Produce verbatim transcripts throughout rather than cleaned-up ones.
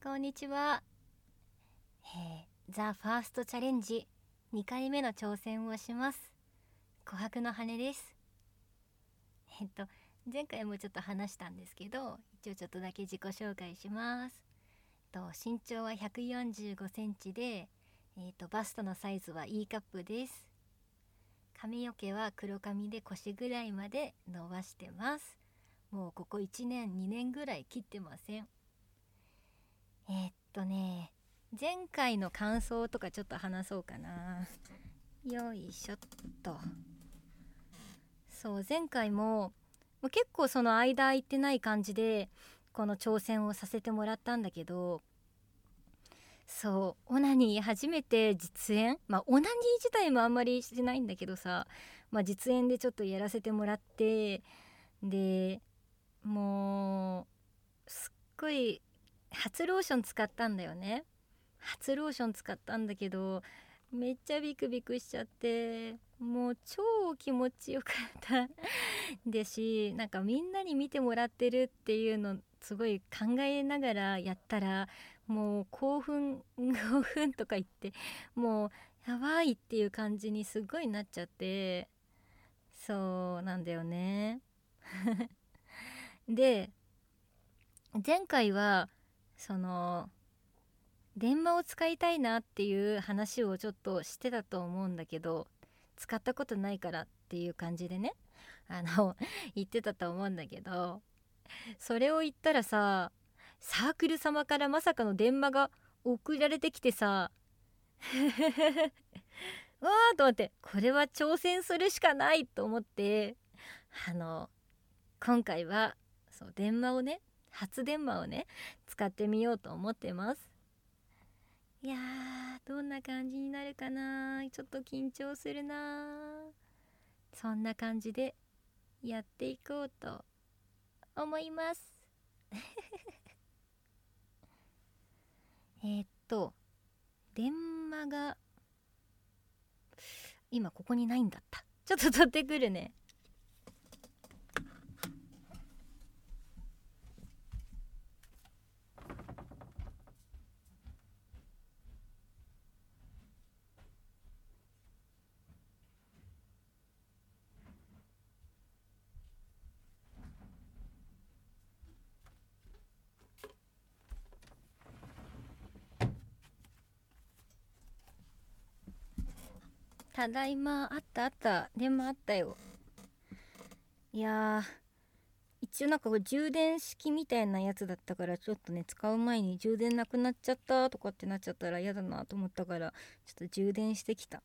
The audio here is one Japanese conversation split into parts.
こんにちは、えー、ザ・ファーストチャレンジにかいめの挑戦をします。琥珀の羽です。えっと前回もちょっと話したんですけど、一応ちょっとだけ自己紹介します。と身長はひゃくよんじゅうごセンチで、えっとバストのサイズは E カップです。髪の毛は黒髪で腰ぐらいまで伸ばしてます。もうここいちねんにねんぐらい切ってません。えー、っとね前回の感想とかちょっと話そうかな。よいしょっと。そう前回ももう結構その間空いてない感じでこの挑戦をさせてもらったんだけど、そうオナニー初めて実演、まあオナニー自体もあんまりしてないんだけどさ、まあ実演でちょっとやらせてもらって、でもうすっごい初ローション使ったんだよね。初ローション使ったんだけどめっちゃビクビクしちゃって、もう超気持ちよかったでし、なんかみんなに見てもらってるっていうのすごい考えながらやったら、もう興奮興奮とか言ってもうやばいっていう感じにすごいなっちゃって、そうなんだよねで前回はその電話を使いたいなっていう話をちょっとしてたと思うんだけど、使ったことないからっていう感じでね、あの言ってたと思うんだけど、それを言ったらさ、サークル様からまさかの電話が送られてきてさわーと思って、これは挑戦するしかないと思って、あの今回はそう電話をね、初電話をね使ってみようと思ってます。いやーどんな感じになるかな、ちょっと緊張するな。そんな感じでやっていこうと思いますえーっと電話が今ここにないんだった。ちょっと取ってくるね。ただいま。あったあった、電話あったよ。いやー一応なんかこれ充電式みたいなやつだったから、ちょっとね使う前に充電なくなっちゃったとかってなっちゃったら嫌だなと思ったから、ちょっと充電してきた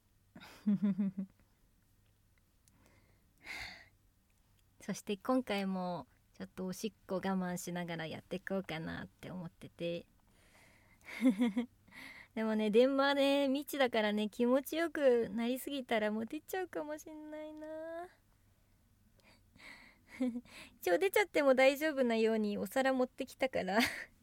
そして今回もちょっとおしっこ我慢しながらやっていこうかなって思っててでもね電話ね未知だからね、気持ちよくなりすぎたらもう出ちゃうかもしんないな一応出ちゃっても大丈夫なようにお皿持ってきたから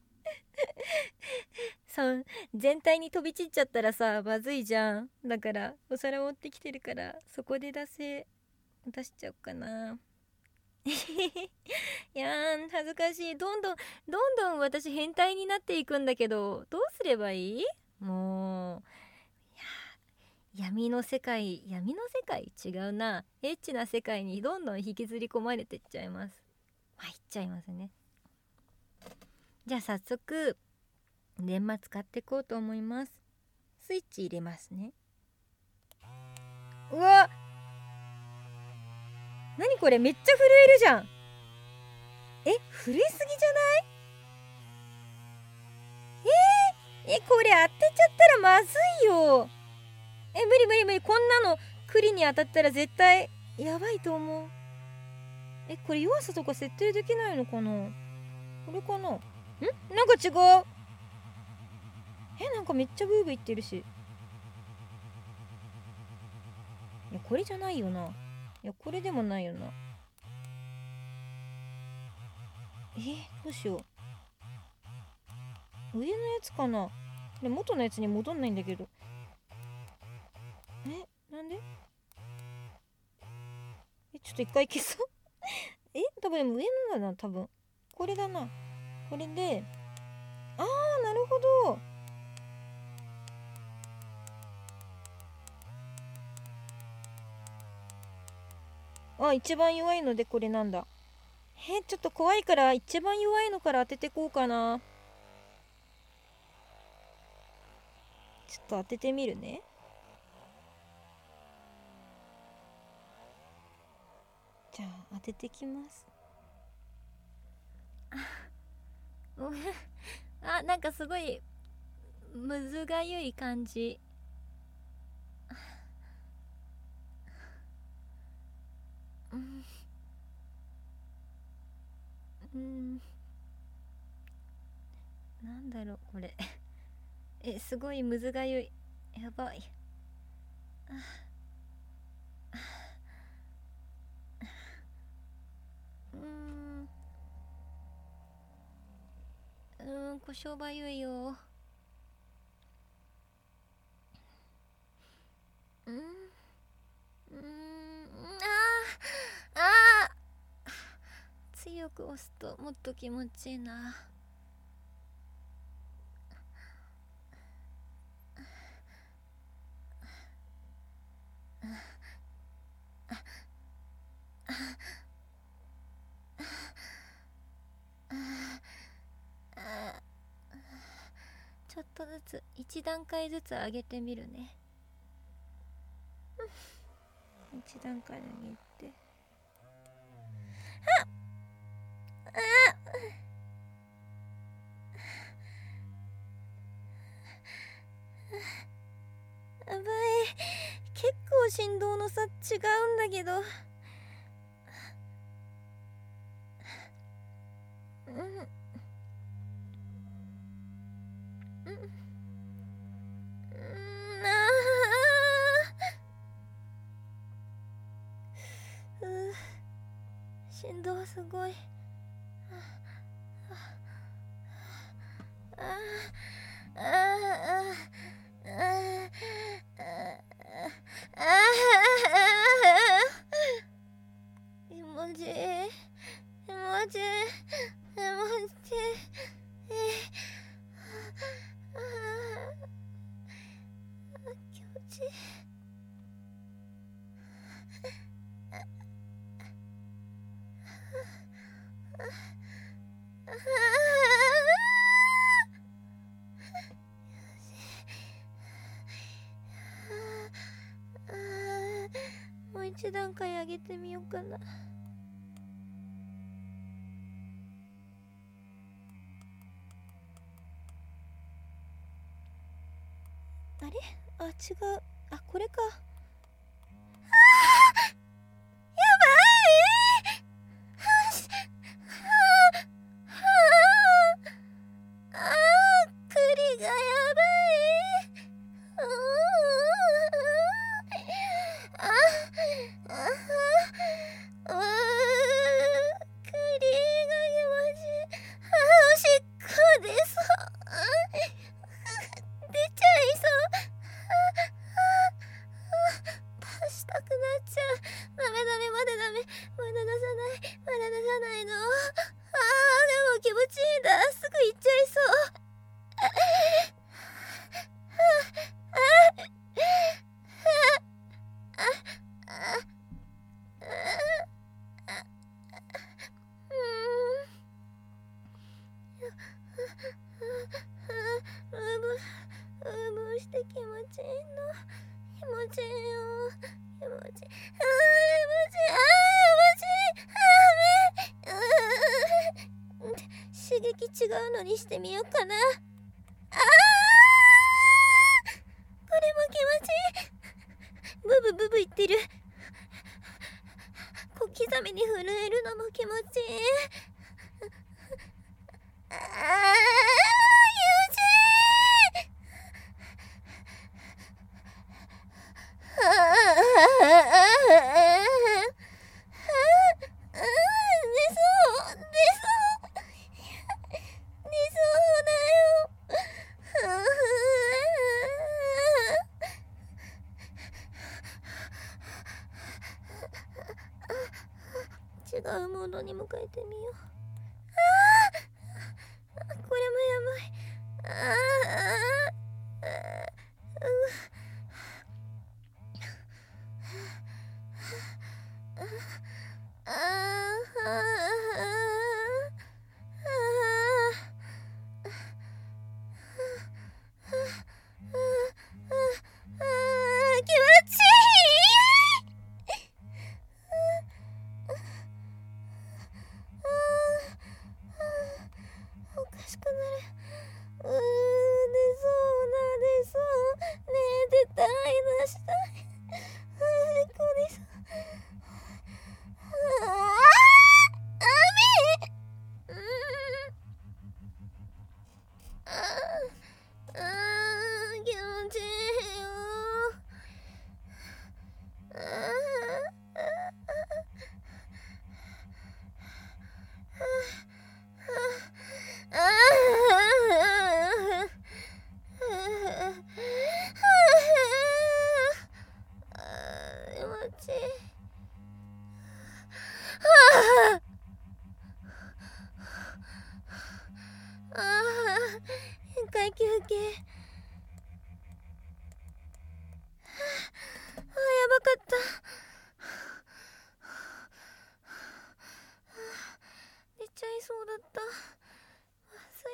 そう全体に飛び散っちゃったらさまずいじゃん。だからお皿持ってきてるから、そこで出せ出しちゃおうかな。いやー恥ずかしい。どんどんどんどん私変態になっていくんだけど、どうすればいい？もういや闇の世界、闇の世界違うな、エッチな世界にどんどん引きずり込まれてっちゃいます。入っちゃいますね。じゃあ早速電話使っていこうと思います。スイッチ入れますね。うわ何これ、めっちゃ震えるじゃん。え震えすぎじゃない？えー、えこれ当てちゃったらまずいよ。え無理無理無理、こんなの栗に当たったら絶対やばいと思う。えこれ弱さとか設定できないのかな。これかな。んなんか違う。えなんかめっちゃブーブー言ってるし。いやこれじゃないよな。いやこれでもないよな。えー、どうしよう。上のやつかな。で元のやつに戻んないんだけど。えなんで？えちょっと一回消そうえ多分でも上のだな、多分これだな。これであー、なるほど。あ、一番弱いのでこれなんだ。え、ちょっと怖いから一番弱いのから当ててこうかな。ちょっと当ててみるね。じゃあ当ててきます。ごめん。あ、なんかすごいむずがゆい感じ。うん、うん、なんだろうこれ。え、すごいむずがゆい。やばい。うーん、うーん、こしょうばゆいよ。うん、うーん、あー、あー、強く押すともっと気持ちいいな。ちょっとずつ一段階ずつ上げてみるね。一段階上げて、やばい。結構振動の差違うんだけど。うん、うん、うん、あー、うー、振動すごい。あー、あー、あー、あー、あー、気持ちいい、気持ちいい、気持ちいい、あー、気持ちいい。もう一段階上げてみようかな。あれ、あ、違う。あ、これか。やばい。あー、栗がやばい。うー、あああ、うー、栗が気持ちいい。あー、おしっこ出そう。あー、出ちゃいそう。出したくなっちゃう。ダメダメ、まだダメ。まだ出さない。まだ出さないの。あー、でも気持ちいいんだ。すぐ行っちゃいそう。うーぶ、うーぶして気持ちいいの。気持ちいいよ。気持ちいい。あー、気持ちいい。あー、気持ちいい。あー、めうー、刺激違うのにしてみようかな。あー、これも気持ちいい。ブブブブ言ってる。小刻みに震えるのも気持ちいい。あー、気持ちいい。あー、出そう、出そう、出そうだよ。違うモードに向かえてみよう。あー、これもやばい。 しくなる。うー、出そうな、出そう。ねえ、出たい、出したい。あー、これさ。ああ、雨。うーん。あー、あー、気持ちいいよ。あー、あー、あー、あー、気持ちいい。ああ、一回休憩。ああ、やばかった。出ちゃいそうだった。まず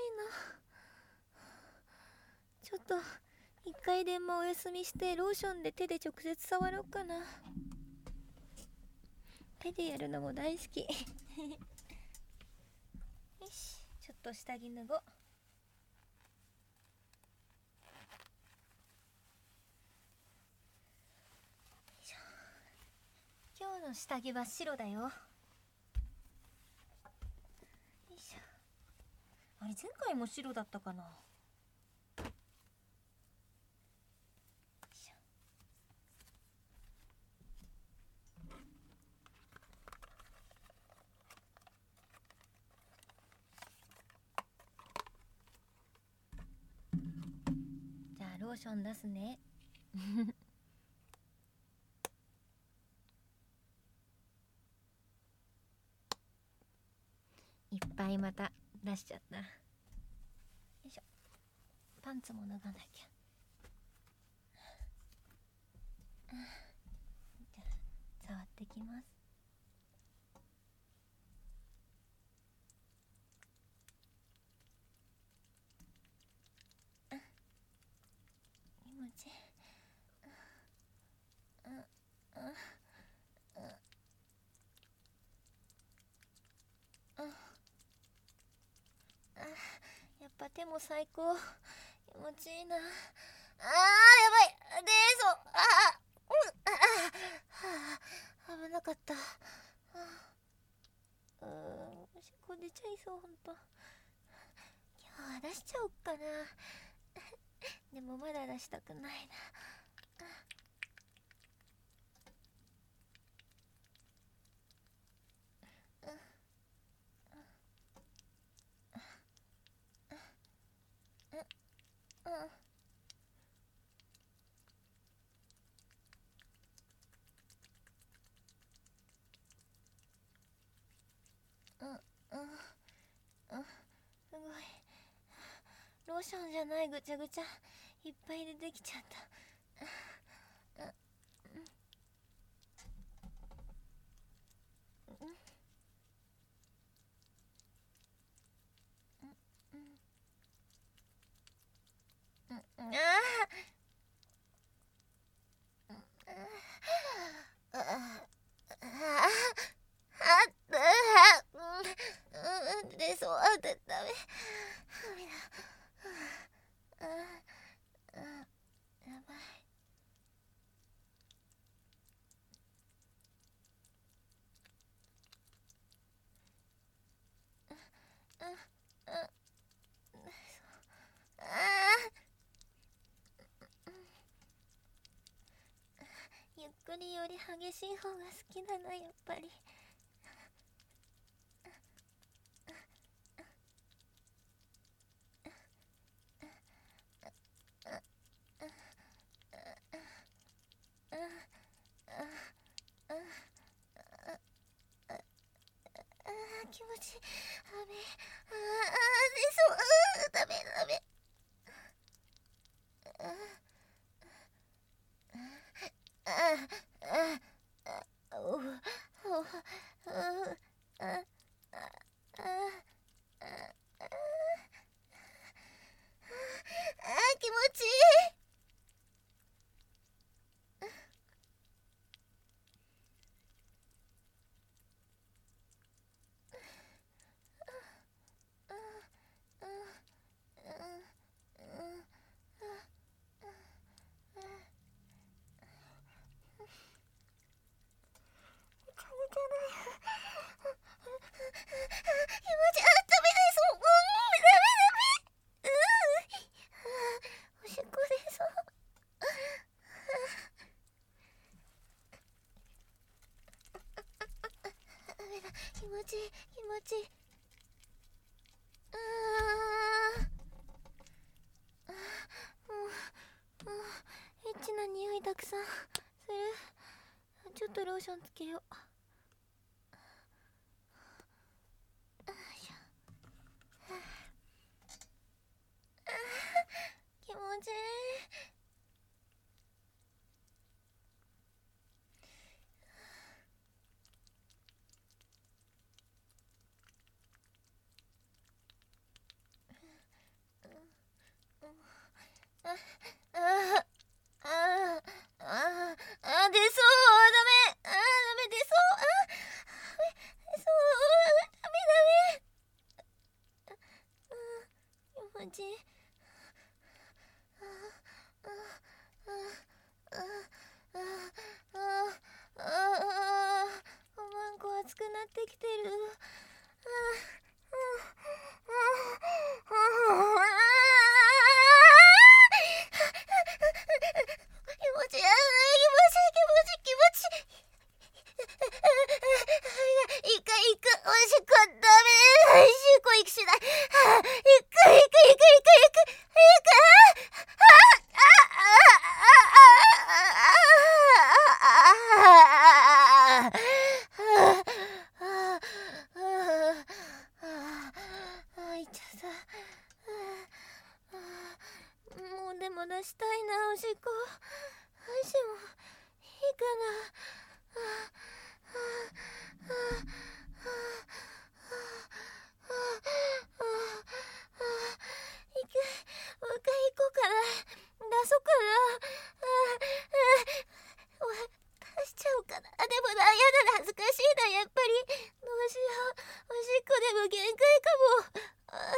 いな。ちょっと一回電話お休みしてローションで手で直接触ろうかな。手でやるのも大好き。よし、ちょっと下着脱ごう。今日の下着は白だよ。よいしょ。あれ、前回も白だったかな。よいしょ。じゃあローション出すね。いっぱいまた出しちゃった。よいしょ。パンツも脱がなきゃ。じゃあ触ってきます。あ、気持ちいい。あ、あ、あ、あ、あ、やっぱ手も最高。気持ちいいな。あー、やばい。でそう。あー、うん、ああ、危なかった。あー、うーん、おしっこ出ちゃいそう、ほんと。今日は出しちゃおっかな。でもまだ出したくないな。うん、うん、うん、うん、すごい。ローションじゃないぐちゃぐちゃいっぱいでできちゃった。ああ、ああ、でそう、だダメ。ああ、やばい。ああ、ゆっくりより激しい方が好きだな、やっぱり。気持ちいい。ダメ。ああ、でそう。あー、ダメダメ。ああ、ああ、あおう、おう、ああ、ああ、ああ、気持ちいい。 ちいい気持ちいい。あーあーもうもうエッチな匂いたくさんする。ちょっとローションつけよう。よいしょ。あー気持ちいい。ああああああ出そう。ダメ。あダメ出そう。あ出そうダメダメ。あ気持ちいい。ああああああああおまんこ熱くなってきてる。ああああああ気持ちいい気持ちいい気持ちいい気持ちいい。一回行く。おしっこはダメ。おしっこ行くしない。行く行く行く行く行く行く。もうでも出したいなおしっこ。足もいいかな。いくもう一回行こうかな。出そうかな。出しちゃおうかな。あでもなやだな恥ずかしいなやっぱり。どうしよう。おしっこでも限界かも。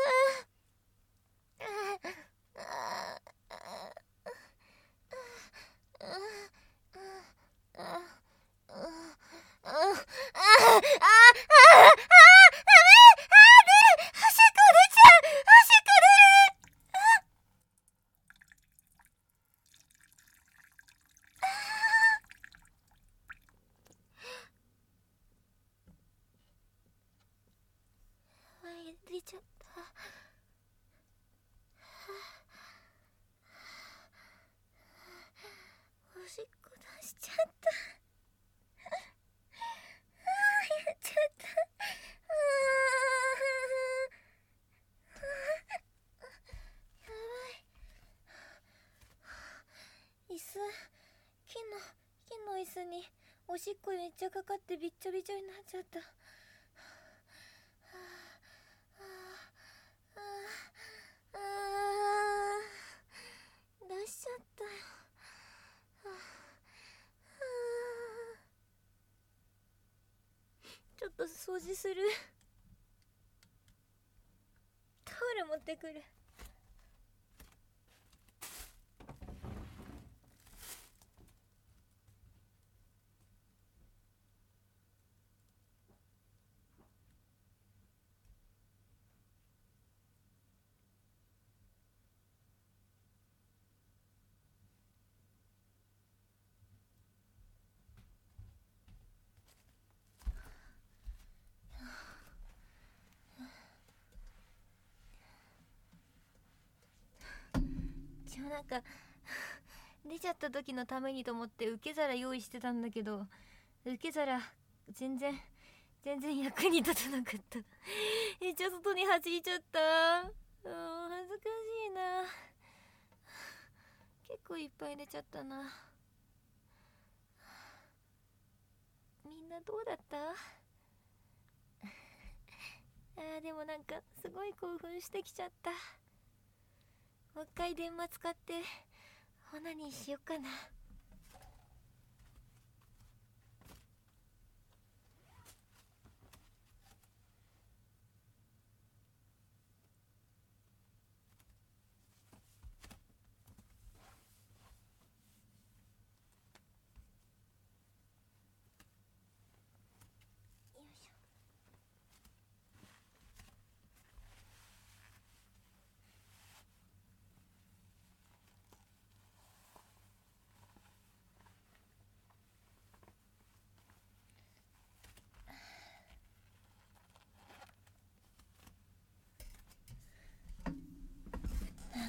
出ちゃった。おしっこ出しちゃった。やっちゃった。やばい。椅子、木の木の椅子におしっこめっちゃかかってびっちょびちょになっちゃった。出しちゃったよ。ちょっと掃除する。タオル持ってくる。一応なんか出ちゃった時のためにと思って受け皿用意してたんだけど、受け皿全然全然役に立たなかった。めっちゃ外に弾いちゃった。うん恥ずかしいな。結構いっぱい出ちゃったな。みんなどうだった？あーでもなんかすごい興奮してきちゃった。もう一回電話使ってオナニーしよっかな。よいしょ。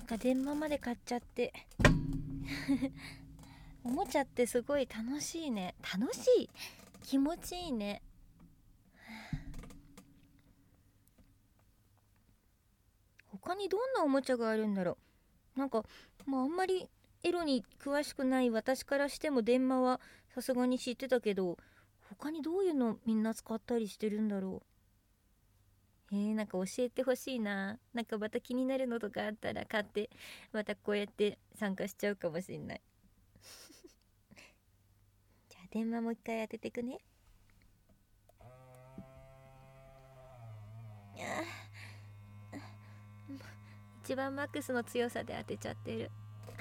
なんか電話まで買っちゃっておもちゃってすごい楽しいね。楽しい、気持ちいいね。他にどんなおもちゃがあるんだろう。なんかまああんまりエロに詳しくない私からしても電話はさすがに知ってたけど、他にどういうのみんな使ったりしてるんだろう。えー、なんか教えてほしいな。なんかまた気になるのとかあったら買ってまたこうやって参加しちゃうかもしんないじゃあ電話もう一回当ててくね。一番マックスの強さで当てちゃってる。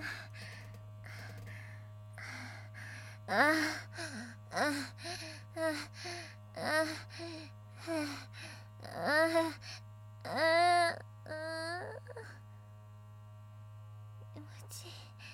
あああああああああ気持ちいい。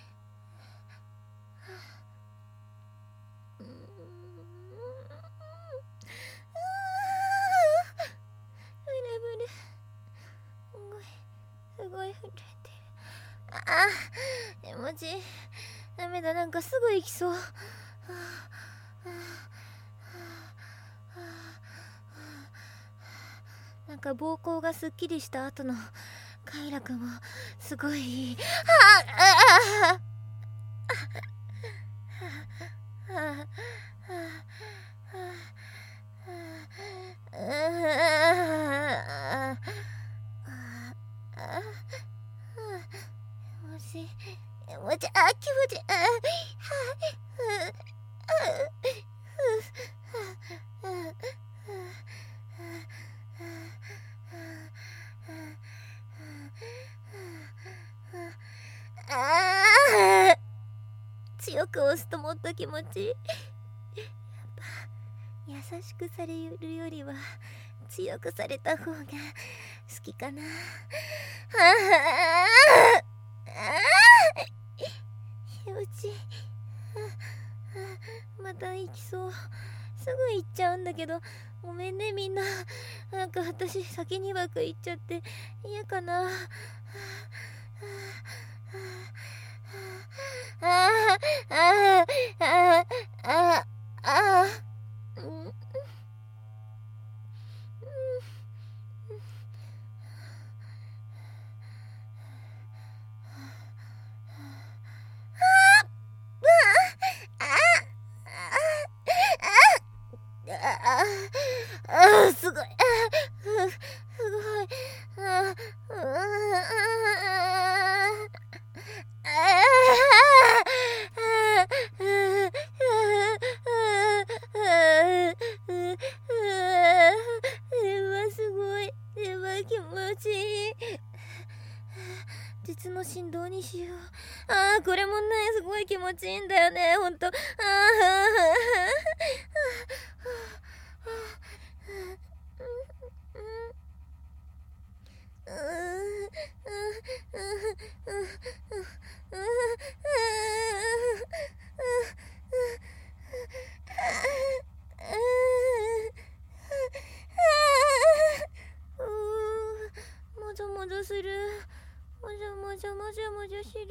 すごい震えてる。ああ気持ちいい。ダメだ、なんかすぐ行きそう。はあはあはあ、なんか膀胱がすっきりした後の快楽もすごいいい。はあああ気持ちいい、気持ちいい、あ、気持ちいい、あ、あ、強く押すともっと気持ちいい。やっぱ優しくされるよりは強くされた方が好きかな。気持ちいい。また行きそう。すぐ行っちゃうんだけど、ごめんねみんな。なんか私先にばく行っちゃって嫌かな。ああああああうんああすごい、あすごい、あすごい、では気持ちいい。実の振動にしよう。あーこれもねすごい気持ちいいんだよね、ほんと。あーもじょもじょする。もじょもじょもじょもじょする。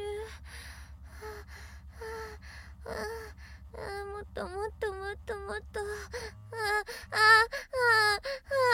ああもっともっともっともっと。あああああ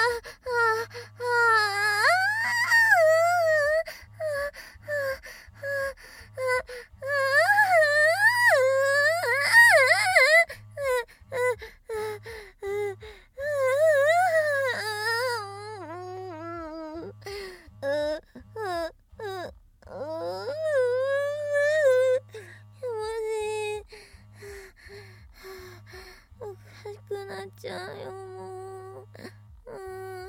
おかしくなっちゃうよもう。うんうん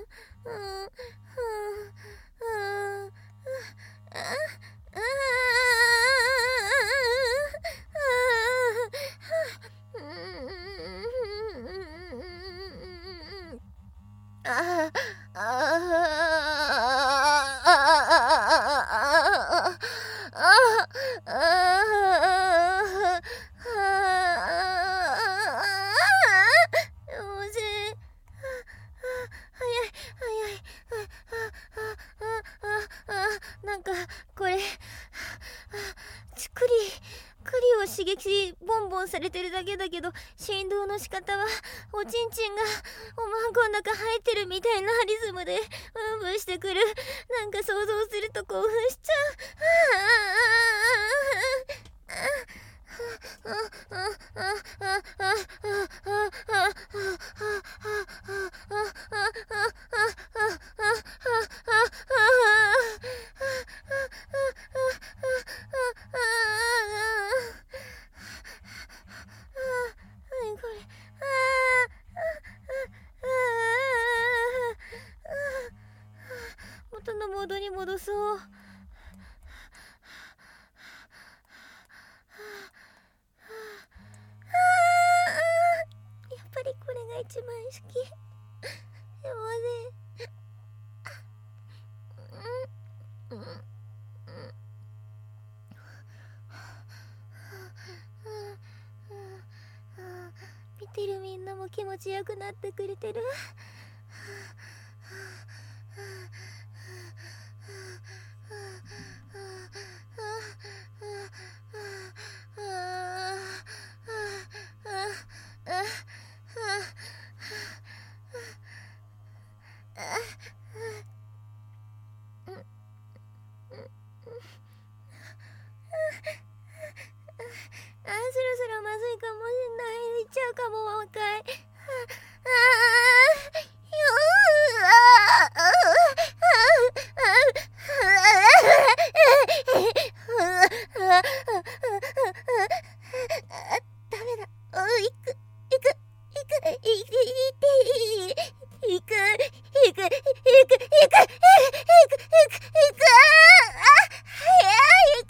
ああなんかこれちくりクリを刺激ボンボンされてるだけだけど、振動の仕方はおちんちんがおまんこの中入ってるみたいなリズムでブンブンしてくる。なんか想像すると興奮しちゃう。元のモードに戻そう。やっぱりこれが一番好き。でもね、うんうんうん見てるみんなも気持ちよくなってくれてる。あ、そろそろまずいかもしんない。いっちゃうかも、もう一回。ああ、ダメだ。行く、行く、行く、行く、行く、行く、行く、行く、行く、行く、行く、行く、行く、行く、あ、行く。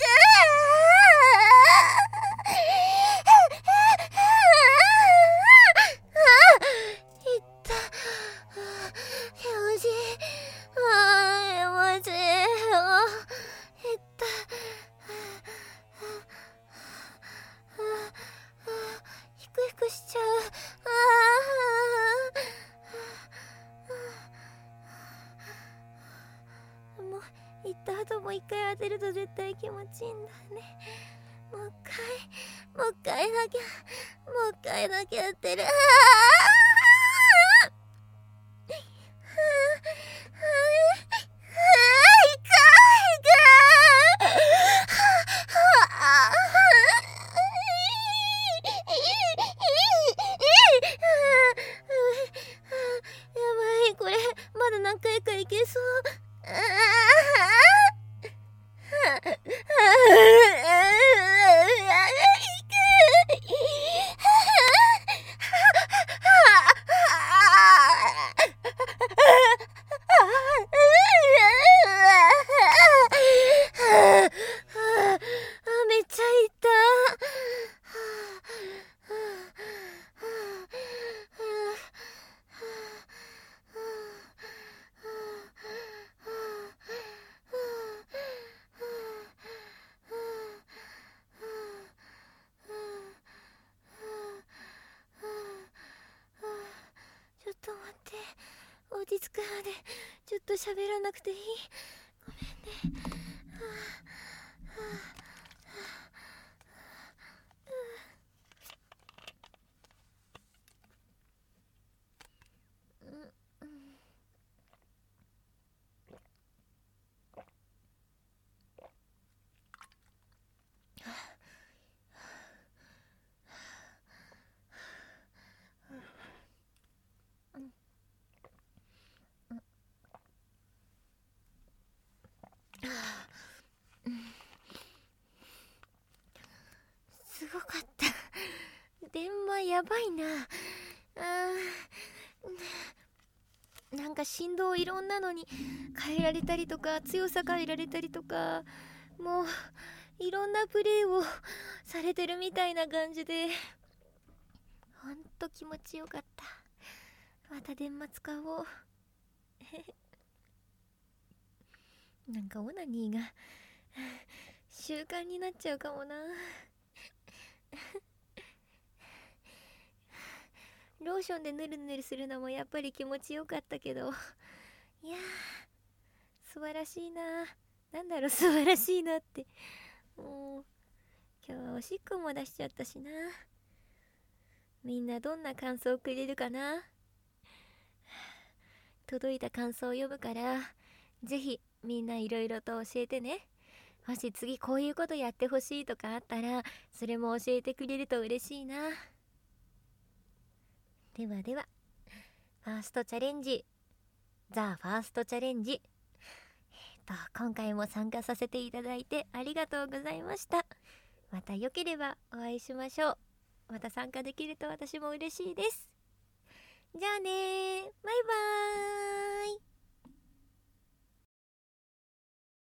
いった。気持ちいい。ああ、気持ちいい。いった。ヒクヒクしちゃう。ああ。もう行った後も一回当てると絶対気持ちいいんだね。もう一回、もう一回だけ、もう一回だけ当てる。ああ。まだ何回かいけそう。めっちゃいった。ちょっと待って、落ち着くまでちょっと喋らなくていい？ごめんね。はあはあすごかった。電話やばいな。あー、なんか振動いろんなのに変えられたりとか、強さ変えられたりとか、もういろんなプレイをされてるみたいな感じで、ほんと気持ちよかった。また電話使おう。なんかオナニーが習慣になっちゃうかもな。ローションでヌルヌルするのもやっぱり気持ちよかったけど、いやー素晴らしいな。なんだろう、素晴らしいなって。 もう今日はおしっこも出しちゃったしな。みんなどんな感想をくれるかな。届いた感想を読むから、ぜひみんないろいろと教えてね。もし次こういうことやってほしいとかあったら、それも教えてくれると嬉しいな。ではでは、ファーストチャレンジ、ザ・ファーストチャレンジ、えっと今回も参加させていただいてありがとうございました。またよければお会いしましょう。また参加できると私も嬉しいです。じゃあねー、バイバーイ。